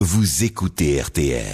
Vous écoutez RTL.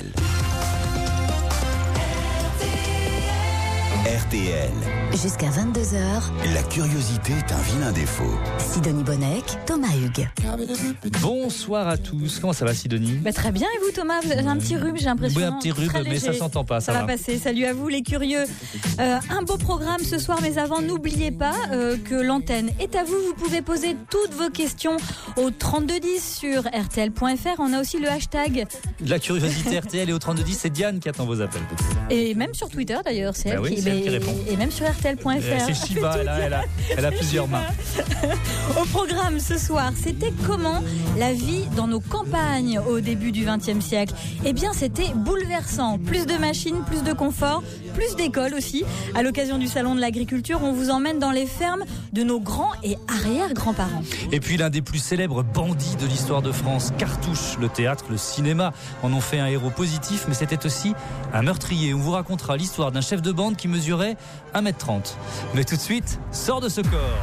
RTL. Jusqu'à 22h, La curiosité est un vilain défaut. Sidonie Bonnec, Thomas Hugues. Bonsoir à tous. Comment ça va, Sidonie ? Très bien, et vous, Thomas ? Vous avez un petit rhume, j'ai l'impression. Oui, un petit rhume, mais ça s'entend pas, ça va passer. Salut à vous, les curieux. Un beau programme ce soir, mais avant, n'oubliez pas que l'antenne est à vous. Vous pouvez poser toutes vos questions au 3210 sur rtl.fr. On a aussi le hashtag. La curiosité RTL et au 3210, c'est Diane qui attend vos appels. Et même sur Twitter, d'ailleurs, c'est elle, c'est elle qui répond. Et même sur rtl.fr. C'est Shiva, elle a plusieurs mains. Au programme ce soir, c'était comment la vie dans nos campagnes au début du XXe siècle ? Eh bien, c'était bouleversant. Plus de machines, plus de confort, plus d'écoles aussi. À l'occasion du salon de l'agriculture, on vous emmène dans les fermes de nos grands et arrière-grands-parents. Et puis l'un des plus célèbres bandits de l'histoire de France, Cartouche. Le théâtre, le cinéma en ont fait un héros positif, mais c'était aussi un meurtrier. On vous racontera l'histoire d'un chef de bande qui mesurait 1m30. Mais tout de suite, sort de ce corps.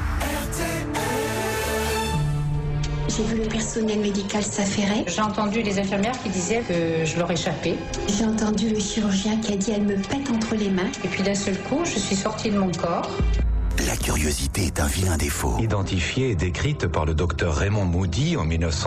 J'ai vu le personnel médical s'affairer. J'ai entendu les infirmières qui disaient que je leur échappais. J'ai entendu le chirurgien qui a dit « elle me pète entre les mains ». Et puis d'un seul coup, je suis sortie de mon corps. La curiosité est un vilain défaut. Identifiée et décrite par le docteur Raymond Moody en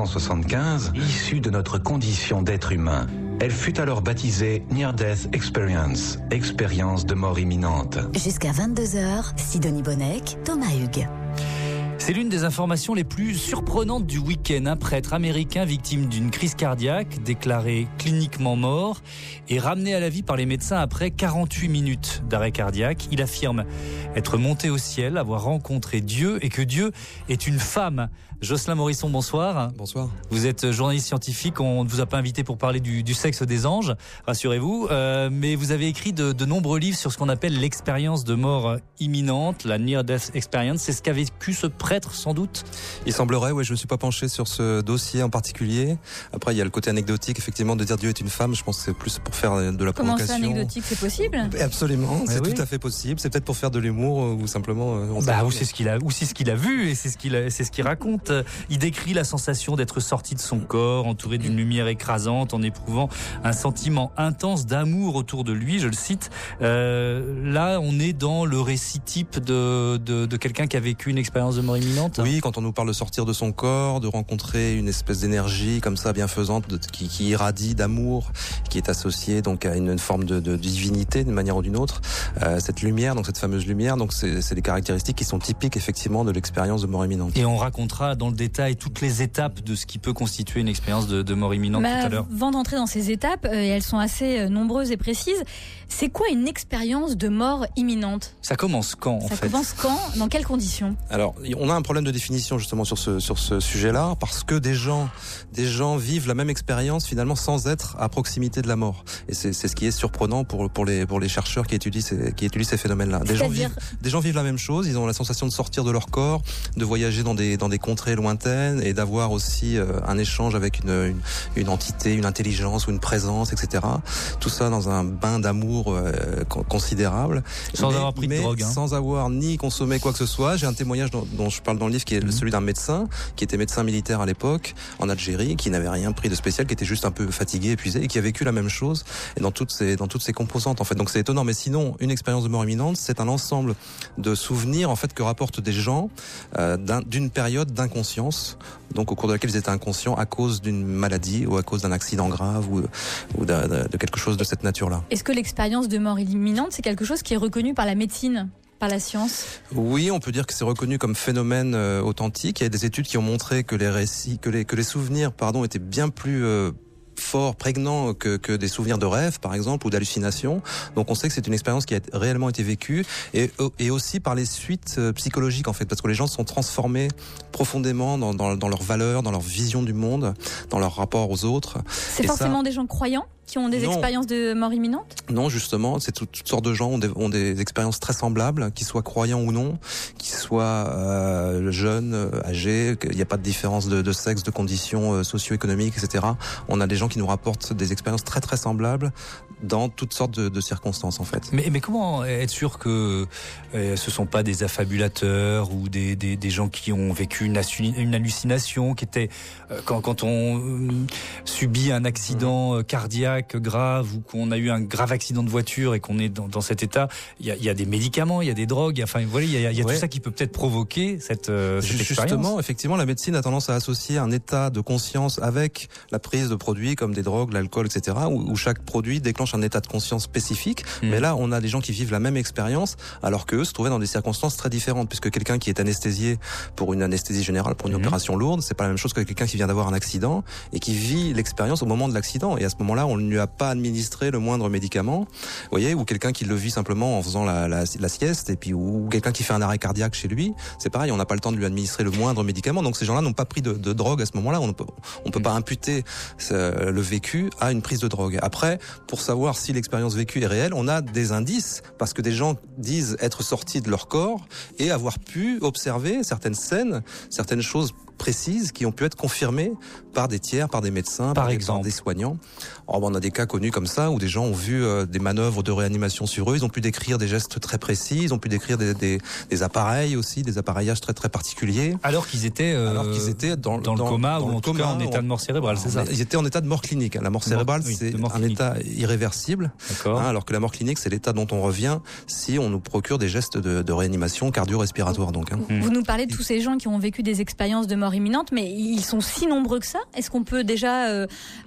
1975, issue de notre condition d'être humain. Elle fut alors baptisée Near Death Experience, expérience de mort imminente. Jusqu'à 22h, Sidonie Bonnec, Thomas Hugues. C'est l'une des informations les plus surprenantes du week-end. Un prêtre américain victime d'une crise cardiaque, déclaré cliniquement mort et ramené à la vie par les médecins après 48 minutes d'arrêt cardiaque. Il affirme être monté au ciel, avoir rencontré Dieu et que Dieu est une femme. Jocelyn Morisson, bonsoir. Bonsoir. Vous êtes journaliste scientifique, on ne vous a pas invité pour parler du sexe des anges, rassurez-vous, mais vous avez écrit de nombreux livres sur ce qu'on appelle l'expérience de mort imminente, la Near Death Experience. C'est ce qu'a vécu ce prêtre, sans doute ? Il semblerait, oui, je ne me suis pas penché sur ce dossier en particulier. Après, il y a le côté anecdotique, effectivement, de dire Dieu est une femme. Je pense que c'est plus pour faire de la provocation. Comment ça, anecdotique, c'est possible ? Absolument, c'est oui. Tout à fait possible. C'est peut-être pour faire de l'humour ou simplement... ou c'est ce qu'il a vu et c'est ce qu'il raconte. Il décrit la sensation d'être sorti de son corps, entouré d'une lumière écrasante, en éprouvant un sentiment intense d'amour autour de lui, je le cite. Là, on est dans le récit type de quelqu'un qui a vécu une expérience de mort imminente. Oui, quand on nous parle de sortir de son corps, de rencontrer une espèce d'énergie comme ça bienfaisante qui irradie d'amour, qui est associée donc à une forme de divinité d'une manière ou d'une autre. Cette lumière, donc cette fameuse lumière, donc c'est des caractéristiques qui sont typiques effectivement de l'expérience de mort imminente. Et on racontera dans le détail toutes les étapes de ce qui peut constituer une expérience de mort imminente tout à l'heure. Avant d'entrer dans ces étapes, et elles sont assez nombreuses et précises, c'est quoi une expérience de mort imminente ? Ça commence quand en fait ? Ça commence quand ? Dans quelles conditions ? Alors, on a un problème de définition justement sur ce sujet-là, parce que des gens vivent la même expérience finalement sans être à proximité de la mort. Et c'est ce qui est surprenant pour les chercheurs qui étudient ces phénomènes-là. Des gens vivent la même chose, ils ont la sensation de sortir de leur corps, de voyager dans des contrées lointaines et d'avoir aussi un échange avec une entité, une intelligence ou une présence, etc. Tout ça dans un bain d'amour considérable. Sans avoir pris de drogue. Sans avoir ni consommé quoi que ce soit. J'ai un témoignage dont je parle dans le livre qui est celui d'un médecin, qui était médecin militaire à l'époque, en Algérie, qui n'avait rien pris de spécial, qui était juste un peu fatigué, épuisé, et qui a vécu la même chose, et dans toutes ses composantes, en fait. Donc c'est étonnant, mais sinon, une expérience de mort imminente, c'est un ensemble de souvenirs, en fait, que rapportent des gens, d'une période d'inconscience, donc au cours de laquelle ils étaient inconscients à cause d'une maladie ou à cause d'un accident grave ou de quelque chose de cette nature-là. Est-ce que l'expérience de mort imminente, c'est quelque chose qui est reconnu par la médecine ? Par la science ? Oui, on peut dire que c'est reconnu comme phénomène authentique. Il y a des études qui ont montré que les souvenirs, étaient bien plus fort, prégnant que des souvenirs de rêve, par exemple, ou d'hallucinations. Donc on sait que c'est une expérience qui a réellement été vécue et aussi par les suites psychologiques, en fait, parce que les gens sont transformés profondément dans leurs valeurs, dans leur vision du monde, dans leur rapport aux autres. C'est forcément des gens croyants ? qui ont des expériences de mort imminente ? Non, justement, c'est toutes sortes de gens ont des expériences très semblables, qu'ils soient croyants ou non, qu'ils soient jeunes, âgés, qu'il n'y a pas de différence de sexe, de conditions socio-économiques, etc. On a des gens qui nous rapportent des expériences très très semblables dans toutes sortes de circonstances en fait. Mais comment être sûr que ce sont pas des affabulateurs ou des gens qui ont vécu une hallucination, qui étaient quand on subit un accident cardiaque grave ou qu'on a eu un grave accident de voiture et qu'on est dans cet état, il y a des médicaments, il y a des drogues, enfin voilà, il y a tout ça qui peut peut-être provoquer cette expérience. Justement, effectivement, la médecine a tendance à associer un état de conscience avec la prise de produits comme des drogues, l'alcool, etc., où chaque produit déclenche un état de conscience spécifique. Mais là, on a des gens qui vivent la même expérience, alors qu'eux se trouvaient dans des circonstances très différentes, puisque quelqu'un qui est anesthésié pour une anesthésie générale, pour une opération lourde, c'est pas la même chose que quelqu'un qui vient d'avoir un accident et qui vit l'expérience au moment de l'accident. Et à ce moment-là, on ne lui a pas administré le moindre médicament, vous voyez, ou quelqu'un qui le vit simplement en faisant la sieste, et puis ou quelqu'un qui fait un arrêt cardiaque chez lui, c'est pareil, on n'a pas le temps de lui administrer le moindre médicament. Donc ces gens-là n'ont pas pris de drogue à ce moment-là. On peut pas imputer le vécu à une prise de drogue. Après, pour savoir si l'expérience vécue est réelle, on a des indices, parce que des gens disent être sortis de leur corps et avoir pu observer certaines scènes, certaines choses précises qui ont pu être confirmées par des tiers, par des médecins, par des soignants. On a des cas connus comme ça où des gens ont vu des manœuvres de réanimation sur eux, ils ont pu décrire des gestes très précis, ils ont pu décrire des appareils aussi, des apparillages très très particuliers. Alors qu'ils étaient dans le coma ou en tout cas en état de mort cérébrale, c'est ça ? Ils étaient en état de mort clinique. La mort cérébrale, c'est un état irréversible, alors que la mort clinique, c'est l'état dont on revient si on nous procure des gestes de réanimation cardio-respiratoire. Donc, Vous nous parlez de tous ces gens qui ont vécu des expériences de mort imminente, mais ils sont si nombreux que ça ? Est-ce qu'on peut déjà...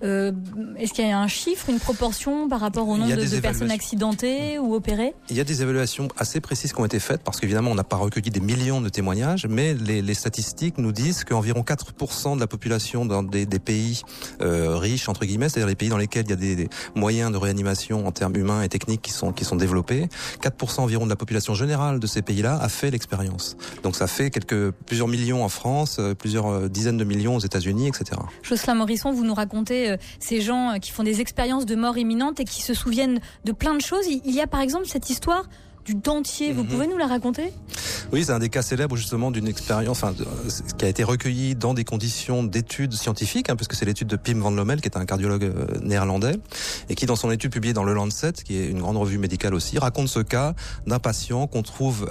est-ce qu'il y a un chiffre, une proportion par rapport au nombre de personnes accidentées ou opérées ? Il y a des évaluations assez précises qui ont été faites, parce qu'évidemment, on n'a pas recueilli des millions de témoignages, mais les statistiques nous disent qu'environ 4% de la population dans des pays riches, entre guillemets, c'est-à-dire les pays dans lesquels il y a des moyens de réanimation en termes humains et techniques qui sont développés, 4% environ de la population générale de ces pays-là a fait l'expérience. Donc ça fait plusieurs millions en France, plusieurs dizaines de millions aux États-Unis, etc. Jocelyn Morisson, vous nous racontez ces gens qui font des expériences de mort imminente et qui se souviennent de plein de choses. Il y a par exemple cette histoire du dentier. Vous pouvez nous la raconter ? Oui, c'est un des cas célèbres justement d'une expérience qui a été recueillie dans des conditions d'études scientifiques, puisque c'est l'étude de Pim van Lommel, qui est un cardiologue néerlandais, et qui, dans son étude publiée dans le Lancet, qui est une grande revue médicale aussi, raconte ce cas d'un patient qu'on trouve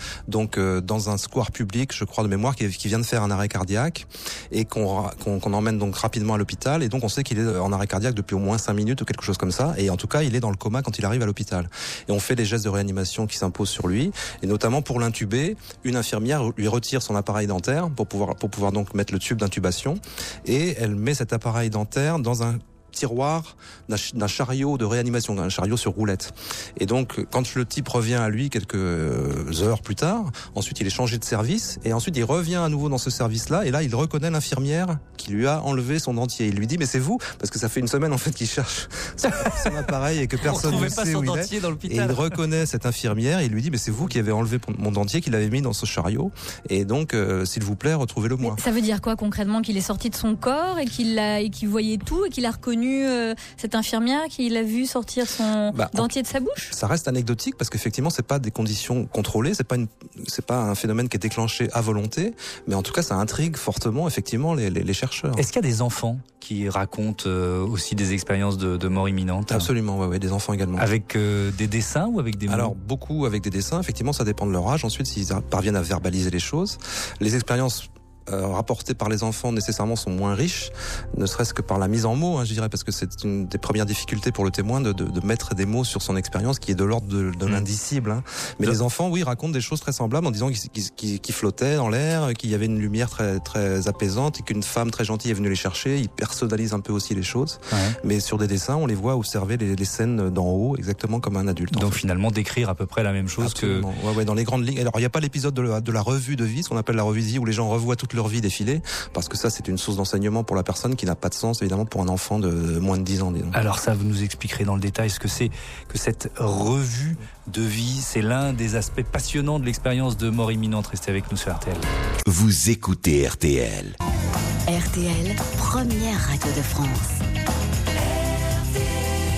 dans un square public, je crois de mémoire, qui vient de faire un arrêt cardiaque, et qu'on emmène donc rapidement à l'hôpital, et donc on sait qu'il est en arrêt cardiaque depuis au moins 5 minutes ou quelque chose comme ça, et en tout cas il est dans le coma quand il arrive à l'hôpital. Et on fait des gestes de réanimation qui s'imposent sur lui, et notamment pour l'intuber, une infirmière lui retire son appareil dentaire pour pouvoir donc mettre le tube d'intubation, et elle met cet appareil dentaire dans un tiroir d'un chariot de réanimation, d'un chariot sur roulette. Et donc, quand le type revient à lui quelques heures plus tard, ensuite il est changé de service, et ensuite il revient à nouveau dans ce service-là, et là il reconnaît l'infirmière qui lui a enlevé son dentier. Il lui dit, mais c'est vous, parce que ça fait une semaine en fait qu'il cherche son appareil et que personne ne sait où il est. Et il reconnaît cette infirmière, et il lui dit, mais c'est vous qui avez enlevé mon dentier, qu'il avait mis dans ce chariot, et donc s'il vous plaît, retrouvez-le moi. Ça veut dire quoi concrètement ? Qu'il est sorti de son corps et qu'il voyait tout et qu'il a reconnu cette infirmière qui l'a vu sortir son dentier de sa bouche ? Ça reste anecdotique parce qu'effectivement c'est pas des conditions contrôlées, c'est pas un phénomène qui est déclenché à volonté, mais en tout cas ça intrigue fortement effectivement les chercheurs. Est-ce qu'il y a des enfants qui racontent aussi des expériences de mort imminente ? Absolument, ouais, des enfants également. Avec des dessins ou avec des mots ? Alors beaucoup avec des dessins, effectivement ça dépend de leur âge, ensuite s'ils parviennent à verbaliser les choses. Les expériences rapportées par les enfants nécessairement sont moins riches, ne serait-ce que par la mise en mots, je dirais, parce que c'est une des premières difficultés pour le témoin de mettre des mots sur son expérience qui est de l'ordre de l'indicible. Mais les enfants, oui, racontent des choses très semblables en disant qu'ils flottaient dans l'air, qu'il y avait une lumière très, très apaisante et qu'une femme très gentille est venue les chercher. Ils personnalisent un peu aussi les choses. Ouais. Mais sur des dessins, on les voit observer les scènes d'en haut, exactement comme un adulte. Donc finalement, décrire à peu près la même chose. Absolument. Que... Ouais, dans les grandes lignes. Alors, il n'y a pas l'épisode de la revue de vie, ce qu'on appelle la revue de vie, où les gens revoient toute leur vie défiler, parce que ça c'est une source d'enseignement pour la personne qui n'a pas de sens évidemment pour un enfant de moins de 10 ans. Disons. Alors ça, vous nous expliquerez dans le détail ce que c'est que cette revue de vie. C'est l'un des aspects passionnants de l'expérience de mort imminente. Restez avec nous sur RTL. Vous écoutez RTL. RTL, première radio de France.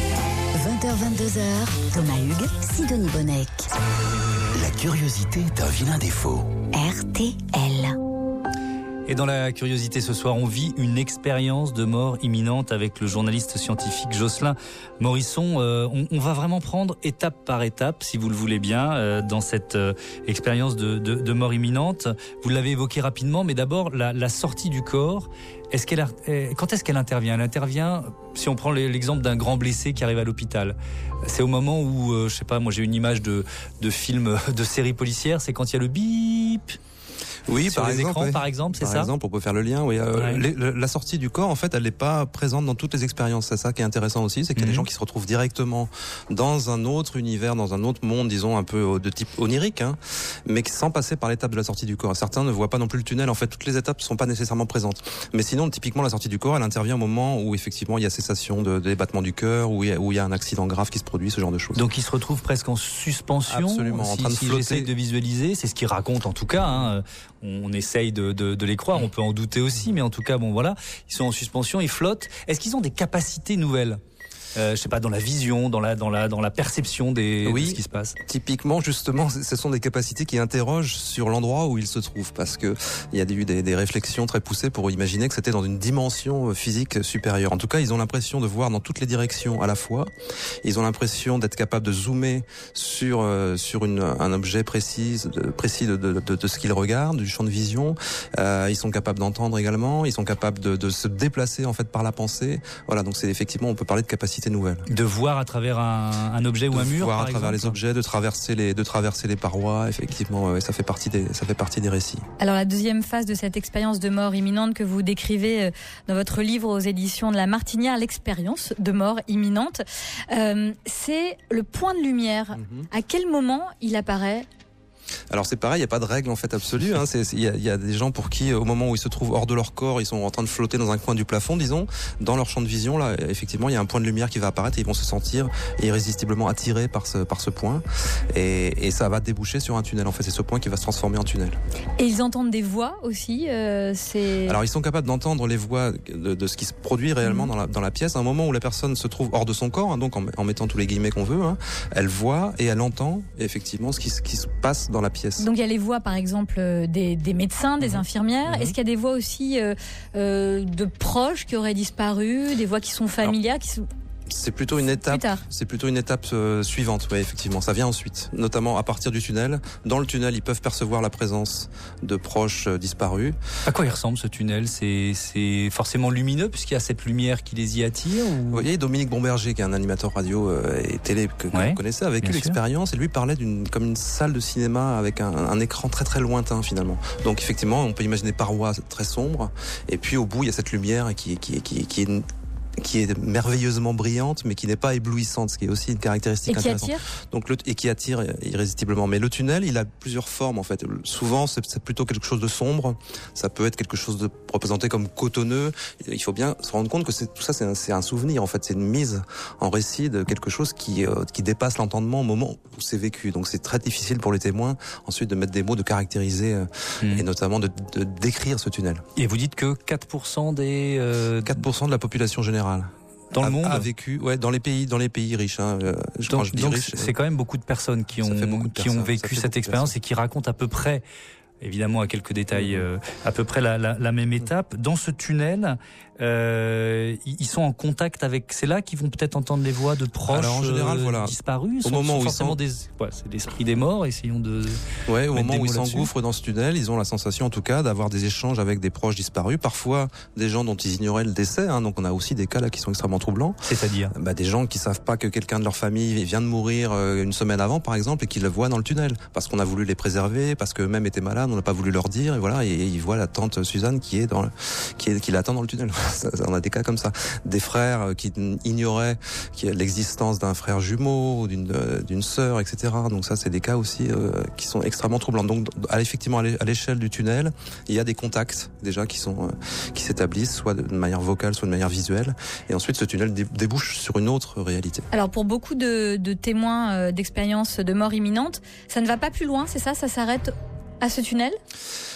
20h-22h, Thomas Hugues, Sidonie Bonnec. La curiosité est un vilain défaut. RTL. Et dans la curiosité ce soir, on vit une expérience de mort imminente avec le journaliste scientifique Jocelyn Morisson. On va vraiment prendre étape par étape, si vous le voulez bien, dans cette expérience de mort imminente. Vous l'avez évoqué rapidement, mais d'abord, la sortie du corps. Quand est-ce qu'elle intervient ? Elle intervient, si on prend l'exemple d'un grand blessé qui arrive à l'hôpital. C'est au moment où, je sais pas, moi j'ai une image de film, de série policière, c'est quand il y a le bip. Oui, sur les écrans, par exemple, c'est ça ? Par exemple, on peut faire le lien. Oui, la sortie du corps, en fait, elle n'est pas présente dans toutes les expériences. C'est ça qui est intéressant aussi, c'est qu'il y a des gens qui se retrouvent directement dans un autre univers, dans un autre monde, disons un peu de type onirique, mais sans passer par l'étape de la sortie du corps. Certains ne voient pas non plus le tunnel. En fait, toutes les étapes ne sont pas nécessairement présentes. Mais sinon, typiquement, la sortie du corps, elle intervient au moment où effectivement il y a cessation des battements du cœur, où il y a un accident grave qui se produit, ce genre de choses. Donc, il se retrouve presque en suspension. Absolument, en train de flotter. J'essaie de visualiser, c'est ce qu'il raconte en tout cas. On essaye de les croire, on peut en douter aussi, mais en tout cas, bon voilà, ils sont en suspension, ils flottent. Est-ce qu'ils ont des capacités nouvelles ? Je sais pas, dans la vision, dans la perception de ce qui se passe. Typiquement, justement, ce sont des capacités qui interrogent sur l'endroit où ils se trouvent, parce que il y a eu des réflexions très poussées pour imaginer que c'était dans une dimension physique supérieure. En tout cas, ils ont l'impression de voir dans toutes les directions à la fois. Ils ont l'impression d'être capables de zoomer sur un objet précis de ce qu'ils regardent, du champ de vision. Ils sont capables d'entendre également. Ils sont capables de se déplacer en fait par la pensée. Voilà, donc c'est effectivement, on peut parler de capacité nouvelle. De voir à travers un objet ou un mur, de voir par à travers exemple. les objets, de traverser les parois, effectivement, ça fait partie des récits. Alors la deuxième phase de cette expérience de mort imminente que vous décrivez dans votre livre aux éditions de La Martinière, l'expérience de mort imminente, c'est le point de lumière. À quel moment il apparaît ? Alors c'est pareil, il n'y a pas de règle en fait absolue. Il y a des gens pour qui, au moment où ils se trouvent hors de leur corps, ils sont en train de flotter dans un coin du plafond, disons, dans leur champ de vision. Là, effectivement, il y a un point de lumière qui va apparaître et ils vont se sentir irrésistiblement attirés par ce point, et ça va déboucher sur un tunnel. En fait, c'est ce point qui va se transformer en tunnel. Et ils entendent des voix aussi. Alors ils sont capables d'entendre les voix de ce qui se produit réellement dans la pièce. À un moment où la personne se trouve hors de son corps, donc en mettant tous les guillemets qu'on veut, elle voit et elle entend effectivement ce qui se passe dans la pièce. Donc il y a les voix par exemple des médecins, des infirmières. Est-ce qu'il y a des voix aussi de proches qui auraient disparu, des voix qui sont familières, C'est plutôt une étape suivante, oui, effectivement. Ça vient ensuite, notamment à partir du tunnel. Dans le tunnel, ils peuvent percevoir la présence de proches disparus. À quoi il ressemble ce tunnel ? C'est forcément lumineux puisqu'il y a cette lumière qui les y attire ou... Vous voyez, Dominique Bomberger, qui est un animateur radio et télé que vous connaissez, a vécu l'expérience et lui parlait comme une salle de cinéma avec un écran très très lointain finalement. Donc effectivement, on peut imaginer parois très sombres et puis au bout, il y a cette lumière qui est merveilleusement brillante, mais qui n'est pas éblouissante, ce qui est aussi une caractéristique intéressante. Et qui attire irrésistiblement. Mais le tunnel, il a plusieurs formes en fait. Souvent, c'est plutôt quelque chose de sombre. Ça peut être quelque chose de représenté comme cotonneux. Il faut bien se rendre compte que tout ça, c'est un souvenir en fait. C'est une mise en récit de quelque chose qui dépasse l'entendement au moment où c'est vécu. Donc c'est très difficile pour les témoins ensuite de mettre des mots, de caractériser et notamment de décrire ce tunnel. Et vous dites que 4% 4% de la population générale dans le monde a vécu, dans les pays riches. Donc c'est quand même beaucoup de personnes qui ont vécu cette expérience et qui racontent à peu près, évidemment à quelques détails, à peu près la même étape. Dans ce tunnel, ils sont en contact avec. C'est là qu'ils vont peut-être entendre les voix de proches. Alors, en général, disparus. Au moment où forcément c'est l'esprit des morts. Essayons de. Ouais, au moment où ils s'engouffrent dans ce tunnel, ils ont la sensation, en tout cas, d'avoir des échanges avec des proches disparus. Parfois, des gens dont ils ignoraient le décès. Donc, on a aussi des cas là qui sont extrêmement troublants. C'est-à-dire des gens qui savent pas que quelqu'un de leur famille vient de mourir une semaine avant, par exemple, et qui le voient dans le tunnel, parce qu'on a voulu les préserver, parce qu'eux-mêmes étaient malades, on n'a pas voulu leur dire, et voilà, et ils voient la tante Suzanne qui l'attend dans le tunnel. On a des cas comme ça. Des frères qui ignoraient l'existence d'un frère jumeau ou d'une sœur, etc. Donc ça, c'est des cas aussi qui sont extrêmement troublants. Donc, effectivement, à l'échelle du tunnel, il y a des contacts déjà qui s'établissent, soit de manière vocale, soit de manière visuelle. Et ensuite, ce tunnel débouche sur une autre réalité. Alors, pour beaucoup de témoins d'expériences de mort imminente, ça ne va pas plus loin, c'est ça ? Ça s'arrête à ce tunnel ?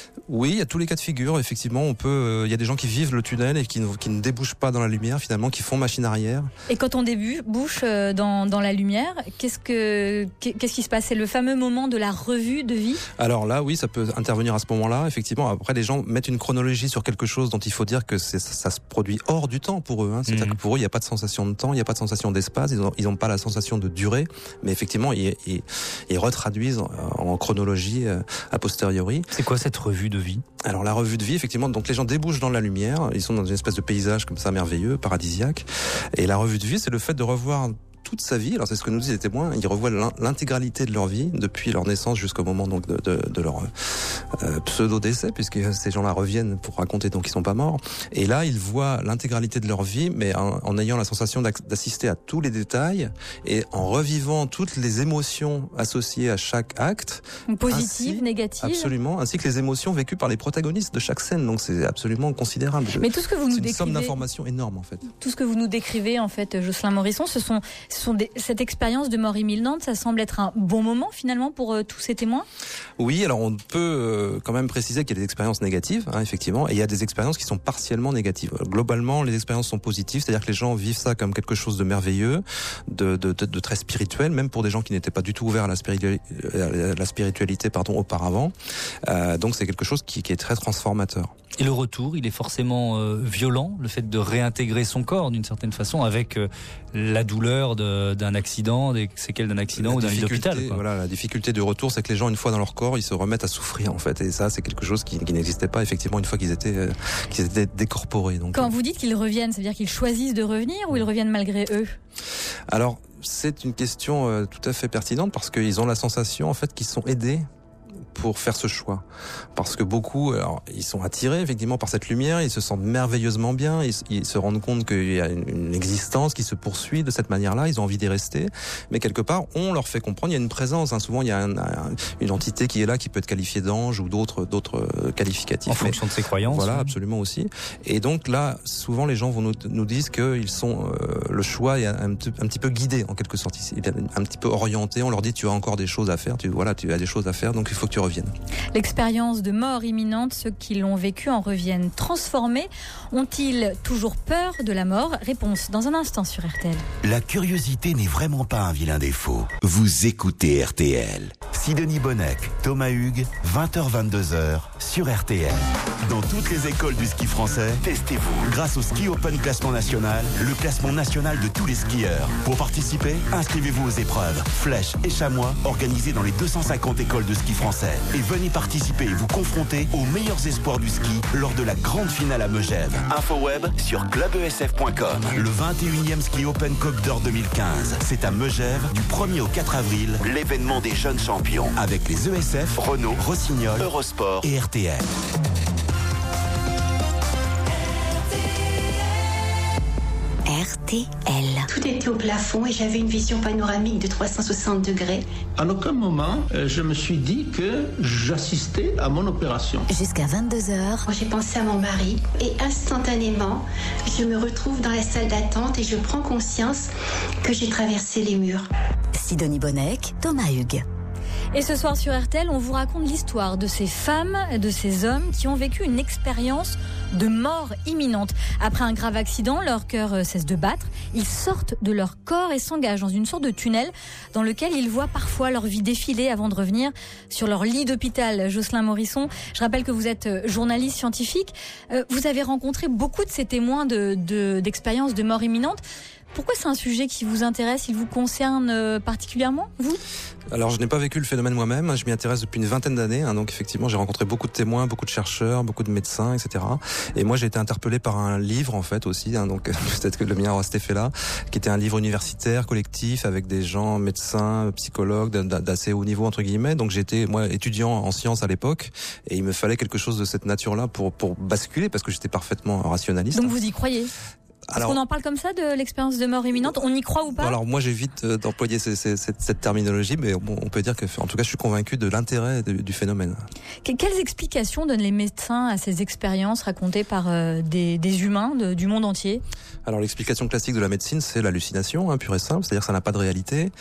Oui, il y a tous les cas de figure. Effectivement, il y a des gens qui vivent le tunnel et qui ne débouchent pas dans la lumière, finalement, qui font machine arrière. Et quand on débouche dans la lumière, qu'est-ce qui se passe? C'est le fameux moment de la revue de vie? Alors là, oui, ça peut intervenir à ce moment-là. Effectivement, après, les gens mettent une chronologie sur quelque chose dont il faut dire que ça se produit hors du temps pour eux. C'est-à-dire que pour eux, il n'y a pas de sensation de temps, il n'y a pas de sensation d'espace, ils n'ont pas la sensation de durée, mais effectivement, ils retraduisent en chronologie a posteriori. C'est quoi cette revue de vie? Alors la revue de vie, effectivement, donc les gens débouchent dans la lumière, ils sont dans une espèce de paysage comme ça merveilleux, paradisiaque, et la revue de vie, c'est le fait de revoir toute sa vie. Alors c'est ce que nous disent les témoins, ils revoient l'intégralité de leur vie depuis leur naissance jusqu'au moment donc de leur pseudo-décès, puisque ces gens-là reviennent pour raconter donc qu'ils sont pas morts. Et là, ils voient l'intégralité de leur vie, mais en ayant la sensation d'assister à tous les détails et en revivant toutes les émotions associées à chaque acte. Positives, négatives. Absolument, ainsi que les émotions vécues par les protagonistes de chaque scène. Donc c'est absolument considérable. Mais tout ce que vous nous décrivez, c'est une somme d'informations énorme en fait. Tout ce que vous nous décrivez en fait, Jocelyn Morisson, cette expérience de mort imminente, ça semble être un bon moment finalement pour tous ces témoins? Oui, alors on peut quand même préciser qu'il y a des expériences négatives, effectivement, et il y a des expériences qui sont partiellement négatives. Globalement, les expériences sont positives, c'est-à-dire que les gens vivent ça comme quelque chose de merveilleux, de très spirituel, même pour des gens qui n'étaient pas du tout ouverts à la spiritualité auparavant. Donc c'est quelque chose qui est très transformateur. Et le retour, il est forcément violent, le fait de réintégrer son corps d'une certaine façon avec la douleur d'un accident, des séquelles d'un accident ou d'un lit d'hôpital. Voilà, la difficulté du retour, c'est que les gens, une fois dans leur corps, ils se remettent à souffrir en fait. Et ça, c'est quelque chose qui n'existait pas effectivement une fois qu'ils étaient décorporés. Donc, quand vous dites qu'ils reviennent, ça veut dire qu'ils choisissent de revenir ou ils reviennent malgré eux? Alors, c'est une question tout à fait pertinente parce qu'ils ont la sensation en fait qu'ils sont aidés pour faire ce choix. Parce que beaucoup, alors, ils sont attirés effectivement par cette lumière, ils se sentent merveilleusement bien, ils se rendent compte qu'il y a une existence qui se poursuit de cette manière-là, ils ont envie d'y rester, mais quelque part, on leur fait comprendre, il y a une présence, souvent il y a une entité qui est là, qui peut être qualifiée d'ange ou d'autres qualificatifs. En fonction de ses croyances. Voilà, absolument aussi. Et donc là, souvent les gens vont nous disent qu'ils sont, le choix est un petit peu guidé en quelque sorte, il est un petit peu orienté, on leur dit tu as encore des choses à faire, tu as des choses à faire, donc il faut que tu reviennes. L'expérience de mort imminente, ceux qui l'ont vécu en reviennent transformés. Ont-ils toujours peur de la mort? Réponse dans un instant sur RTL. La curiosité n'est vraiment pas un vilain défaut. Vous écoutez RTL. Sidonie Bonnec, Thomas Hugues, 20h-22h sur RTL. Dans toutes les écoles du ski français, testez-vous. Grâce au Ski Open Classement National, le classement national de tous les skieurs. Pour participer, inscrivez-vous aux épreuves Flèche et Chamois, organisées dans les 250 écoles de ski français. Et venez participer et vous confronter aux meilleurs espoirs du ski lors de la grande finale à Megève. Info web sur clubesf.com. Le 21e Ski Open Côte d'Or 2015. C'est à Megève du 1er au 4 avril, l'événement des jeunes champions. Avec les ESF, Renault, Rossignol, Eurosport et RTL. RTL. Tout était au plafond et j'avais une vision panoramique de 360 degrés. À aucun moment, je me suis dit que j'assistais à mon opération. Jusqu'à 22h. J'ai pensé à mon mari et instantanément, je me retrouve dans la salle d'attente et je prends conscience que j'ai traversé les murs. Sidonie Bonnec, Thomas Hugues. Et ce soir sur RTL, on vous raconte l'histoire de ces femmes, de ces hommes qui ont vécu une expérience de mort imminente. Après un grave accident, leur cœur cesse de battre. Ils sortent de leur corps et s'engagent dans une sorte de tunnel dans lequel ils voient parfois leur vie défiler avant de revenir sur leur lit d'hôpital. Jocelyn Morisson, je rappelle que vous êtes journaliste scientifique. Vous avez rencontré beaucoup de ces témoins d'expériences de mort imminente. Pourquoi c'est un sujet qui vous intéresse, il vous concerne particulièrement, vous ? Alors, je n'ai pas vécu le phénomène moi-même, je m'y intéresse depuis une vingtaine d'années, donc effectivement, j'ai rencontré beaucoup de témoins, beaucoup de chercheurs, beaucoup de médecins, etc. Et moi, j'ai été interpellé par un livre, en fait, aussi, donc peut-être que le mien aura cet effet-là, qui était un livre universitaire, collectif, avec des gens, médecins, psychologues, d'assez haut niveau, entre guillemets. Donc, j'étais, moi, étudiant en sciences à l'époque, et il me fallait quelque chose de cette nature-là pour basculer, parce que j'étais parfaitement rationaliste. Donc, vous y croyez ? Est-ce qu'on en parle comme ça de l'expérience de mort imminente? On y croit ou pas? Alors moi j'évite d'employer cette terminologie, mais bon, on peut dire que, en tout cas, je suis convaincu de l'intérêt du phénomène. Quelles explications donnent les médecins à ces expériences racontées par des humains du monde entier? Alors l'explication classique de la médecine, c'est l'hallucination, pure et simple, c'est-à-dire que ça n'a pas de réalité.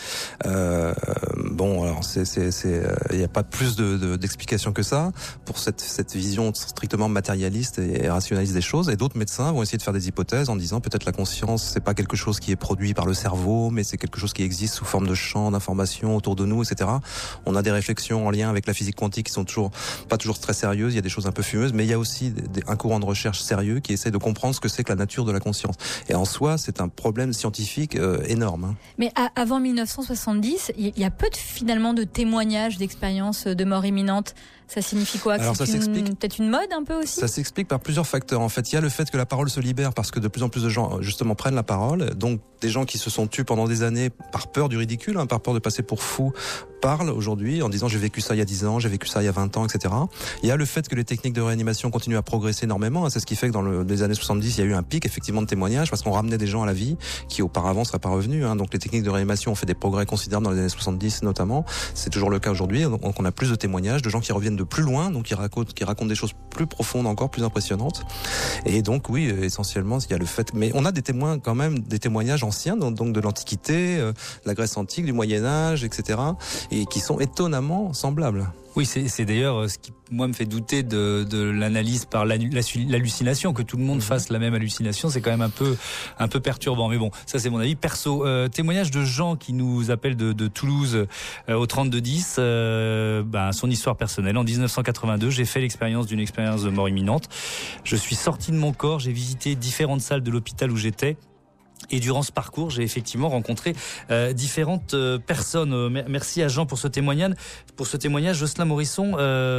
Bon, alors il n'y a pas plus d'explications que ça pour cette vision strictement matérialiste et rationaliste des choses. Et d'autres médecins vont essayer de faire des hypothèses en disant peut-être la conscience, c'est pas quelque chose qui est produit par le cerveau, mais c'est quelque chose qui existe sous forme de champs d'information autour de nous, etc. On a des réflexions en lien avec la physique quantique qui sont pas toujours très sérieuses. Il y a des choses un peu fumeuses, mais il y a aussi un courant de recherche sérieux qui essaie de comprendre ce que c'est que la nature de la conscience. Et en soi, c'est un problème scientifique énorme. Mais avant 1970, il y a peu finalement de témoignages d'expériences de mort imminente. Ça signifie quoi? Alors ça s'explique. Peut-être une mode un peu aussi? Ça s'explique par plusieurs facteurs. En fait, il y a le fait que la parole se libère parce que de plus en plus de gens justement prennent la parole. Donc des gens qui se sont tus pendant des années par peur du ridicule, par peur de passer pour fous, parlent aujourd'hui en disant j'ai vécu ça il y a 10 ans, j'ai vécu ça il y a 20 ans, etc. Il y a le fait que les techniques de réanimation continuent à progresser énormément. C'est ce qui fait que dans les années 70, il y a eu un pic effectivement de témoignages parce qu'on ramenait des gens à la vie qui auparavant ne seraient pas revenus. Donc les techniques de réanimation ont fait des progrès considérables dans les années 70 notamment. C'est toujours le cas aujourd'hui. Donc on a plus de témoignages de gens qui reviennent de plus loin, donc qui racontent des choses plus profondes encore, plus impressionnantes. Et donc oui, essentiellement, il y a le fait. Mais on a des témoins quand même, des témoignages anciens, donc de l'Antiquité, de la Grèce antique, du Moyen Âge, etc. et qui sont étonnamment semblables. Oui, c'est d'ailleurs ce qui, moi, me fait douter de l'analyse par l'hallucination. Que tout le monde fasse la même hallucination, c'est quand même un peu perturbant. Mais bon, ça c'est mon avis perso. Témoignage de Jean qui nous appelle de Toulouse au 3210. Son histoire personnelle. En 1982, j'ai fait l'expérience d'une expérience de mort imminente. Je suis sorti de mon corps, j'ai visité différentes salles de l'hôpital où j'étais. Et durant ce parcours, j'ai effectivement rencontré différentes personnes. Merci à Jean pour ce témoignage. Jocelyn Morisson,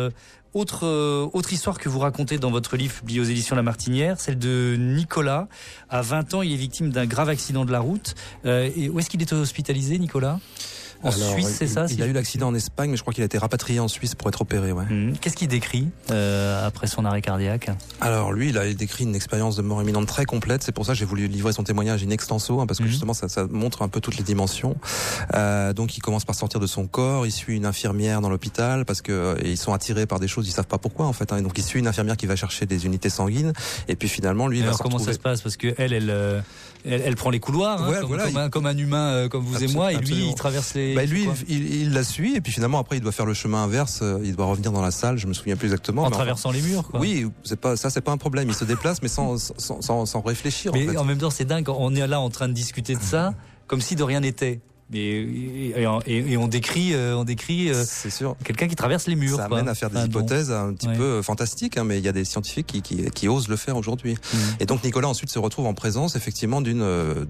autre histoire que vous racontez dans votre livre publié aux éditions La Martinière, celle de Nicolas. À 20 ans, il est victime d'un grave accident de la route. Et où est-ce qu'il est hospitalisé, Nicolas ? En Suisse, c'est ça? Il a eu l'accident en Espagne, mais je crois qu'il a été rapatrié en Suisse pour être opéré. Ouais. Qu'est-ce qu'il décrit après son arrêt cardiaque? Alors lui, il a décrit une expérience de mort imminente très complète. C'est pour ça que j'ai voulu livrer son témoignage in extenso, parce que justement ça montre un peu toutes les dimensions. Donc il commence par sortir de son corps, il suit une infirmière dans l'hôpital parce que ils sont attirés par des choses, ils savent pas pourquoi en fait. Donc il suit une infirmière qui va chercher des unités sanguines, et puis finalement lui. Alors comment ça se passe? Parce que elle prend les couloirs, comme un humain comme vous et moi, et lui il traverse les. Lui, il la suit, et puis finalement après il doit faire le chemin inverse, il doit revenir dans la salle, je me souviens plus exactement. En traversant les murs, quoi. Oui, c'est pas un problème, il se déplace mais sans réfléchir. Mais en fait. En même temps c'est dingue, on est là en train de discuter de ça, comme si de rien n'était. Et on décrit c'est sûr, quelqu'un qui traverse les murs. Ça amène à faire des hypothèses un petit peu fantastiques, mais il y a des scientifiques qui osent le faire aujourd'hui. Et donc Nicolas ensuite se retrouve en présence effectivement d'une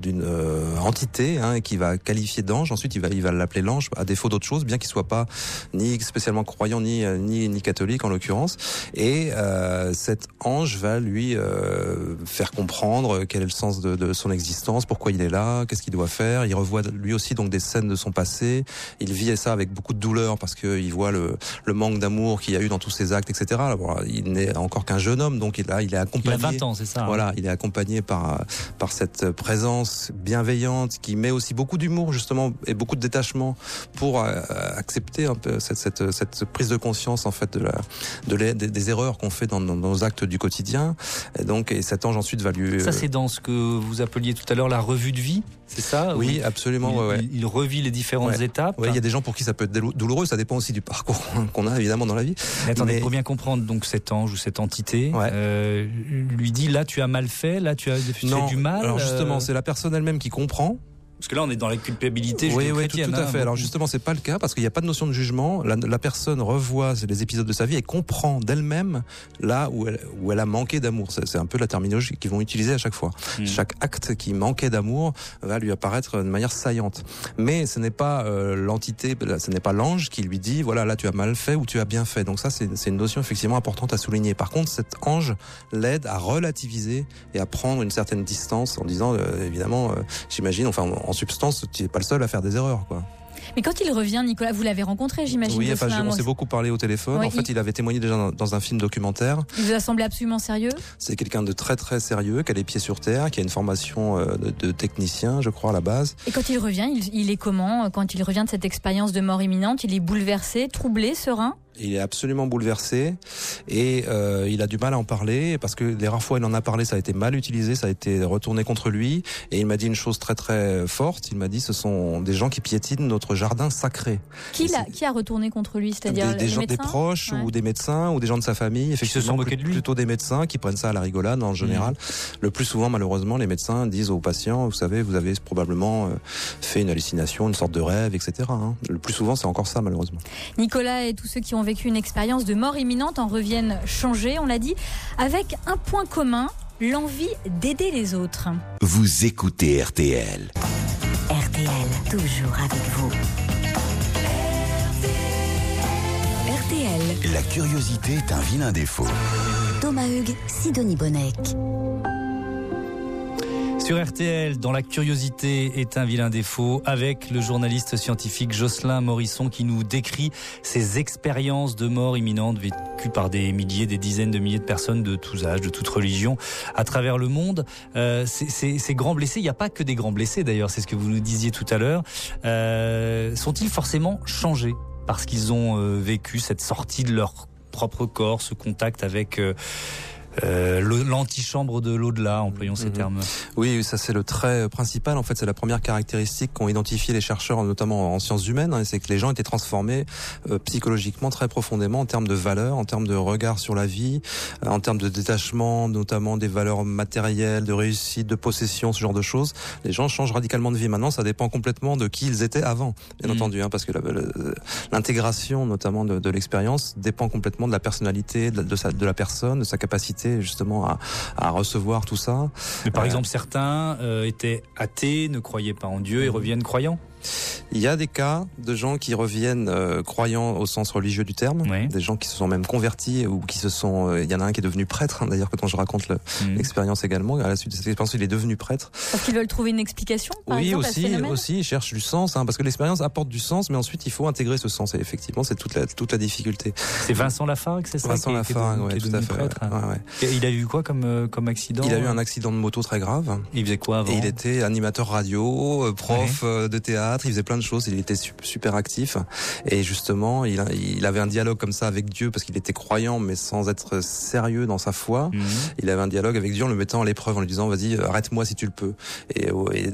entité qui va qualifier d'ange. Ensuite il va l'appeler l'ange à défaut d'autre chose, bien qu'il soit pas ni spécialement croyant ni catholique en l'occurrence. Et cet ange va lui faire comprendre quel est le sens de son existence, pourquoi il est là, qu'est-ce qu'il doit faire. Il revoit lui aussi donc des scènes de son passé. Il vit ça avec beaucoup de douleur parce qu'il voit le manque d'amour qu'il y a eu dans tous ses actes, etc. Alors, il n'est encore qu'un jeune homme, donc il est accompagné. Il a 20 ans, c'est ça. Voilà, il est accompagné par cette présence bienveillante qui met aussi beaucoup d'humour justement et beaucoup de détachement pour accepter un peu cette prise de conscience en fait des erreurs qu'on fait dans nos actes du quotidien. Et cet ange ensuite va lui. Ça c'est dans ce que vous appeliez tout à l'heure la revue de vie. C'est ça? Oui, absolument. Il revit les différentes étapes. Oui, il y a des gens pour qui ça peut être douloureux. Ça dépend aussi du parcours qu'on a évidemment dans la vie. Mais attendez, pour bien comprendre, donc cet ange ou cette entité lui dit là tu as mal fait, là tu as fait du mal. Alors justement, c'est la personne elle-même qui comprend. Parce que là, on est dans la culpabilité judéo-chrétienne. Tout à fait. Alors justement, c'est pas le cas parce qu'il n'y a pas de notion de jugement. La personne revoit les épisodes de sa vie et comprend d'elle-même là où elle a manqué d'amour. C'est un peu la terminologie qu'ils vont utiliser à chaque fois. Chaque acte qui manquait d'amour va lui apparaître de manière saillante. Mais ce n'est pas l'entité, ce n'est pas l'ange qui lui dit voilà, là tu as mal fait ou tu as bien fait. Donc ça, c'est une notion effectivement importante à souligner. Par contre, cet ange l'aide à relativiser et à prendre une certaine distance en disant évidemment, j'imagine, en substance, tu n'es pas le seul à faire des erreurs, quoi. Mais quand il revient, Nicolas, vous l'avez rencontré, j'imagine. Oui, on s'est beaucoup parlé au téléphone. Oui, en fait, il avait témoigné déjà dans un film documentaire. Il vous a semblé absolument sérieux? C'est quelqu'un de très très sérieux, qui a les pieds sur terre, qui a une formation de technicien, je crois, à la base. Et quand il revient, il est comment? Quand il revient de cette expérience de mort imminente, il est bouleversé, troublé, serein? Il est absolument bouleversé et il a du mal à en parler parce que les rares fois où il en a parlé, ça a été mal utilisé, ça a été retourné contre lui. Et il m'a dit une chose très très forte. Il m'a dit ce sont des gens qui piétinent notre jardin sacré. Qui a retourné contre lui, c'est-à-dire des gens, des proches ou des médecins ou des gens de sa famille. Effectivement, qui se sont moqués de lui. Plutôt des médecins qui prennent ça à la rigolade en général. Le plus souvent, malheureusement, les médecins disent aux patients, vous savez, vous avez probablement fait une hallucination, une sorte de rêve, etc. Le plus souvent, c'est encore ça, malheureusement. Nicolas et tous ceux qui ont vécu une expérience de mort imminente en reviennent changés, on l'a dit, avec un point commun, l'envie d'aider les autres. Vous écoutez RTL. RTL, toujours avec vous. RTL. La curiosité est un vilain défaut. Thomas Hugues, Sidonie Bonnec. Sur RTL, dans La curiosité est un vilain défaut, avec le journaliste scientifique Jocelyn Morisson qui nous décrit ces expériences de mort imminente vécues par des milliers, des dizaines de milliers de personnes de tous âges, de toute religion à travers le monde. Ces grands blessés, il n'y a pas que des grands blessés d'ailleurs, c'est ce que vous nous disiez tout à l'heure. Sont-ils forcément changés parce qu'ils ont vécu cette sortie de leur propre corps, ce contact avec... l'antichambre de l'au-delà, employons ces termes. Oui, ça c'est le trait principal. En fait, c'est la première caractéristique qu'ont identifié les chercheurs, notamment en sciences humaines, c'est que les gens étaient transformés psychologiquement très profondément en termes de valeurs, en termes de regard sur la vie, en termes de détachement, notamment des valeurs matérielles, de réussite, de possession, ce genre de choses. Les gens changent radicalement de vie. Maintenant, ça dépend complètement de qui ils étaient avant, bien entendu, parce que l'intégration, notamment de l'expérience, dépend complètement de la personnalité, de la personne, de sa capacité justement à recevoir tout ça. Mais par exemple, certains étaient athées, ne croyaient pas en Dieu et reviennent croyants. Il y a des cas de gens qui reviennent croyants au sens religieux du terme, des gens qui se sont même convertis ou qui se sont... il y en a un qui est devenu prêtre, d'ailleurs, quand je raconte l'expérience également. À la suite de cette expérience, il est devenu prêtre. Parce qu'ils veulent trouver une explication, par exemple, à ce phénomène ? aussi, ils cherchent du sens, parce que l'expérience apporte du sens, mais ensuite il faut intégrer ce sens. Et effectivement, c'est toute la difficulté. C'est Vincent Lafargue, c'est ça? Vincent Lafargue, oui, tout à fait. Et il a eu quoi comme accident? Il a eu un accident de moto très grave. Il faisait quoi avant? Et il était animateur radio, prof de théâtre, il faisait plein de choses, il était super actif et justement il avait un dialogue comme ça avec Dieu parce qu'il était croyant mais sans être sérieux dans sa foi. Il avait un dialogue avec Dieu en le mettant à l'épreuve, en lui disant vas-y arrête-moi si tu le peux, et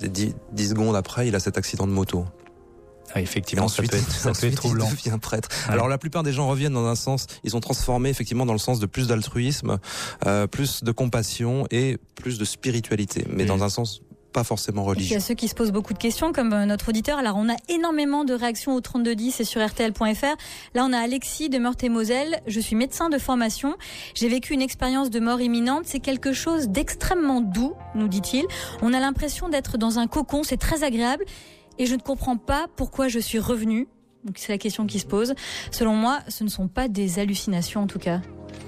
10 secondes après il a cet accident de moto. Ah, effectivement, ensuite, ça peut être troublant. Il devient prêtre. Ouais. Alors la plupart des gens reviennent dans un sens, ils sont transformés effectivement dans le sens de plus d'altruisme, plus de compassion et plus de spiritualité, mais dans un sens pas forcément religieux. Il y a ceux qui se posent beaucoup de questions, comme notre auditeur. Alors, on a énormément de réactions au 3210 et sur RTL.fr. Là, on a Alexis de Meurthe-et-Moselle. Je suis médecin de formation. J'ai vécu une expérience de mort imminente. C'est quelque chose d'extrêmement doux, nous dit-il. On a l'impression d'être dans un cocon. C'est très agréable. Et je ne comprends pas pourquoi je suis revenu. Donc, c'est la question qui se pose. Selon moi, ce ne sont pas des hallucinations, en tout cas.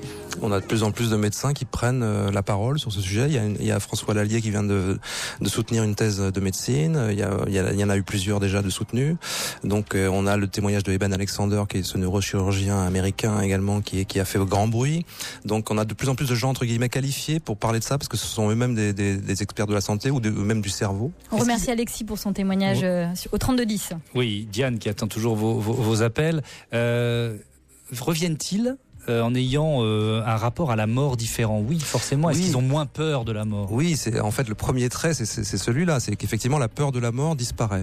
On a de plus en plus de médecins qui prennent la parole sur ce sujet. Il y a François Lallier qui vient de soutenir une thèse de médecine. Il y en a eu plusieurs déjà de soutenus. Donc on a le témoignage de Eben Alexander, qui est ce neurochirurgien américain également, qui a fait grand bruit. Donc on a de plus en plus de gens entre guillemets qualifiés pour parler de ça, parce que ce sont eux-mêmes des experts de la santé ou même du cerveau. On remercie Alexis pour son témoignage au 3210. Oui, Diane qui attend toujours vos appels. Reviennent-ils en ayant un rapport à la mort différent? Oui, forcément. Est-ce qu'ils ont moins peur de la mort? Oui, c'est en fait le premier trait, c'est celui-là, c'est qu'effectivement la peur de la mort disparaît.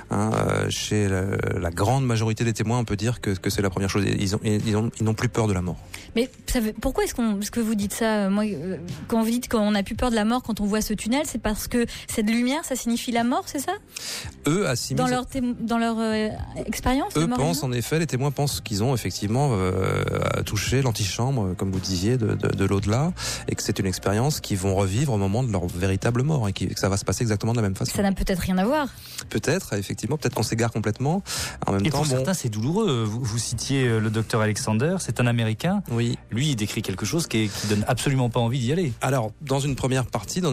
Chez la grande majorité des témoins, on peut dire que c'est la première chose. Ils n'ont plus peur de la mort. Mais pourquoi est-ce que vous dites ça? Moi, quand vous dites qu'on n'a plus peur de la mort quand on voit ce tunnel, c'est parce que cette lumière, ça signifie la mort, c'est ça? Eux assimilent dans leur expérience. Eux pensent en effet, les témoins pensent qu'ils ont effectivement touché approcher l'antichambre, comme vous disiez, de l'au-delà, et que c'est une expérience qu'ils vont revivre au moment de leur véritable mort, et que ça va se passer exactement de la même façon. Ça n'a peut-être rien à voir. Peut-être, effectivement, peut-être qu'on s'égare complètement. En même temps, pour certains, c'est douloureux. Vous citiez le docteur Alexander, c'est un Américain. Oui. Lui, il décrit quelque chose qui donne absolument pas envie d'y aller. Alors, dans une première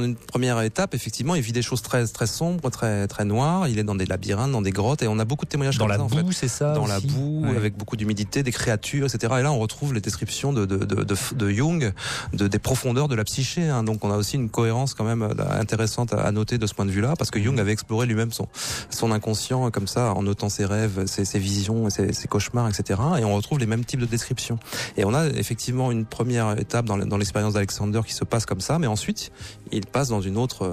étape, effectivement, il vit des choses très, très sombres, très, très noires. Il est dans des labyrinthes, dans des grottes, et on a beaucoup de témoignages dans comme la ça, boue, en fait. C'est ça. Dans aussi. La boue, ouais. Avec beaucoup d'humidité, des créatures, etc. Et là, on retrouve les descriptions de Jung, des profondeurs de la psyché. Hein. Donc, on a aussi une cohérence quand même intéressante à noter de ce point de vue-là, parce que Jung avait exploré lui-même son inconscient comme ça, en notant ses rêves, ses visions, ses cauchemars, etc. Et on retrouve les mêmes types de descriptions. Et on a effectivement une première étape dans l'expérience d'Alexander qui se passe comme ça, mais ensuite, il passe dans une autre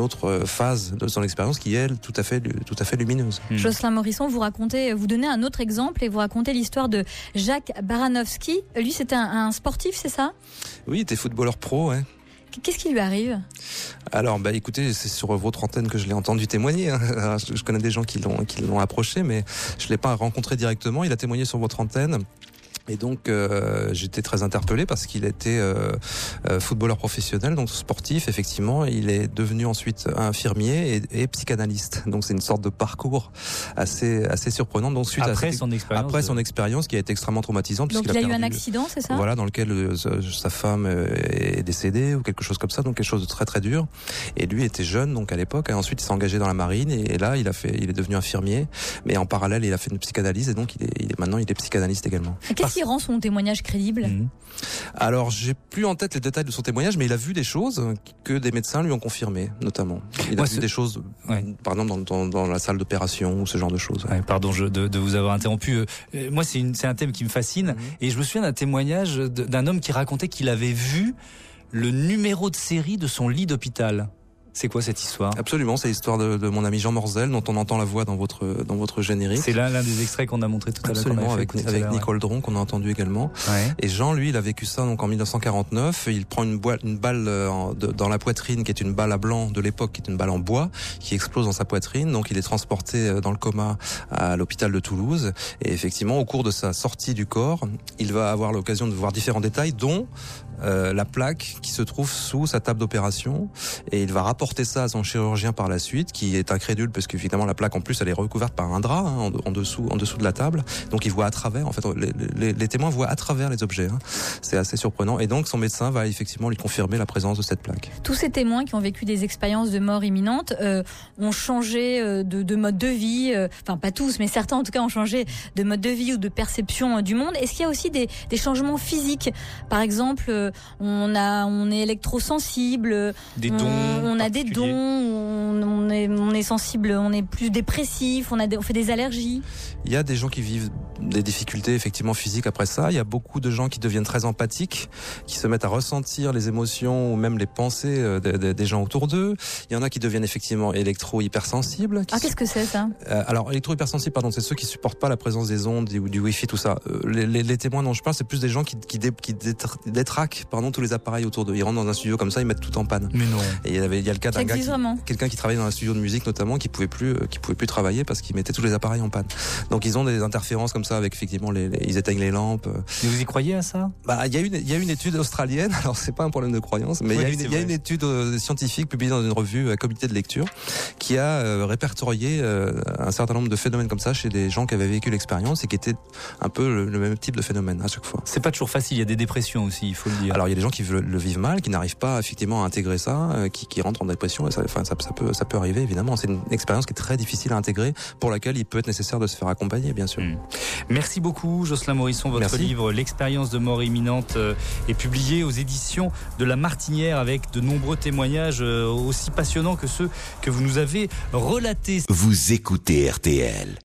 phase de son expérience qui est tout à fait lumineuse. Jocelyn Morisson, vous donnez un autre exemple et vous racontez l'histoire de Jacques Baranowski. Lui, c'était un sportif, c'est ça ? Oui, il était footballeur pro, ouais. Qu'est-ce qui lui arrive ? Alors, écoutez, c'est sur votre antenne que je l'ai entendu témoigner. Hein. Je connais des gens qui l'ont approché, mais je l'ai pas rencontré directement. Il a témoigné sur votre antenne. Et donc j'étais très interpellé parce qu'il était footballeur professionnel, donc sportif effectivement. Il est devenu ensuite infirmier et psychanalyste. Donc c'est une sorte de parcours assez surprenant. Donc suite après son expérience qui a été extrêmement traumatisante. Donc il a eu un accident, c'est ça ? Voilà, dans lequel sa femme est décédée ou quelque chose comme ça. Donc quelque chose de très très dur. Et lui était jeune donc à l'époque. Et ensuite il s'est engagé dans la marine et là il est devenu infirmier. Mais en parallèle il a fait une psychanalyse et donc maintenant il est psychanalyste également. Qui rend son témoignage crédible ? Alors, j'ai plus en tête les détails de son témoignage, mais il a vu des choses que des médecins lui ont confirmées, notamment. Il a vu des choses, par exemple, dans la salle d'opération ou ce genre de choses. Ouais, pardon de vous avoir interrompu. Moi, c'est un thème qui me fascine. Et je me souviens d'un témoignage d'un homme qui racontait qu'il avait vu le numéro de série de son lit d'hôpital. C'est quoi cette histoire ? Absolument, c'est l'histoire de mon ami Jean Morzel, dont on entend la voix dans votre générique. C'est l'un des extraits qu'on a montré tout à l'heure. Absolument, avec Nicole Dron, qu'on a entendu également. Ouais. Et Jean, lui, il a vécu ça donc en 1949. Il prend une balle dans la poitrine, qui est une balle à blanc de l'époque, qui est une balle en bois, qui explose dans sa poitrine. Donc il est transporté dans le coma à l'hôpital de Toulouse. Et effectivement, au cours de sa sortie du corps, il va avoir l'occasion de voir différents détails, dont la plaque qui se trouve sous sa table d'opération. Et il va rapporter ça à son chirurgien par la suite, qui est incrédule parce qu'évidemment la plaque en plus elle est recouverte par un drap en dessous de la table, donc il voit à travers. En fait, les témoins voient à travers les objets. Hein. C'est assez surprenant. Et donc son médecin va effectivement lui confirmer la présence de cette plaque. Tous ces témoins qui ont vécu des expériences de mort imminente ont changé de mode de vie. Enfin pas tous, mais certains en tout cas ont changé de mode de vie ou de perception du monde. Est-ce qu'il y a aussi des changements physiques ? Par exemple, on est électrosensible, on a des dons, on est sensible, on est plus dépressif, on fait des allergies. Il y a des gens qui vivent des difficultés effectivement physiques après ça. Il y a beaucoup de gens qui deviennent très empathiques, qui se mettent à ressentir les émotions ou même les pensées des gens autour d'eux. Il y en a qui deviennent effectivement électro-hypersensibles. Qu'est-ce que c'est ça ? Alors électro-hypersensibles, pardon, c'est ceux qui supportent pas la présence des ondes du Wi-Fi, tout ça. Les témoins dont je parle, c'est plus des gens qui détraquent tous les appareils autour d'eux. Ils rentrent dans un studio comme ça, ils mettent tout en panne. Mais non. Et il y a le cas d'un gars, quelqu'un qui travaillait dans un studio de musique notamment, qui pouvait plus travailler parce qu'il mettait tous les appareils en panne. Donc ils ont des interférences comme ça avec effectivement ils éteignent les lampes. Et vous y croyez à ça ? Il y a une étude australienne, alors c'est pas un problème de croyance, mais il y a une étude scientifique publiée dans une revue Comité de lecture qui a répertorié un certain nombre de phénomènes comme ça chez des gens qui avaient vécu l'expérience et qui étaient un peu le même type de phénomène à chaque fois. C'est pas toujours facile, il y a des dépressions aussi, il faut le dire. Alors il y a des gens qui le vivent mal, qui n'arrivent pas effectivement à intégrer ça, qui rentrent en dépression, et ça peut arriver évidemment. C'est une expérience qui est très difficile à intégrer, pour laquelle il peut être nécessaire de se faire accompagner, bien sûr. Merci beaucoup Jocelyn Morisson. Votre livre L'expérience de mort imminente est publié aux éditions de La Martinière avec de nombreux témoignages aussi passionnants que ceux que vous nous avez relatés. Vous écoutez RTL.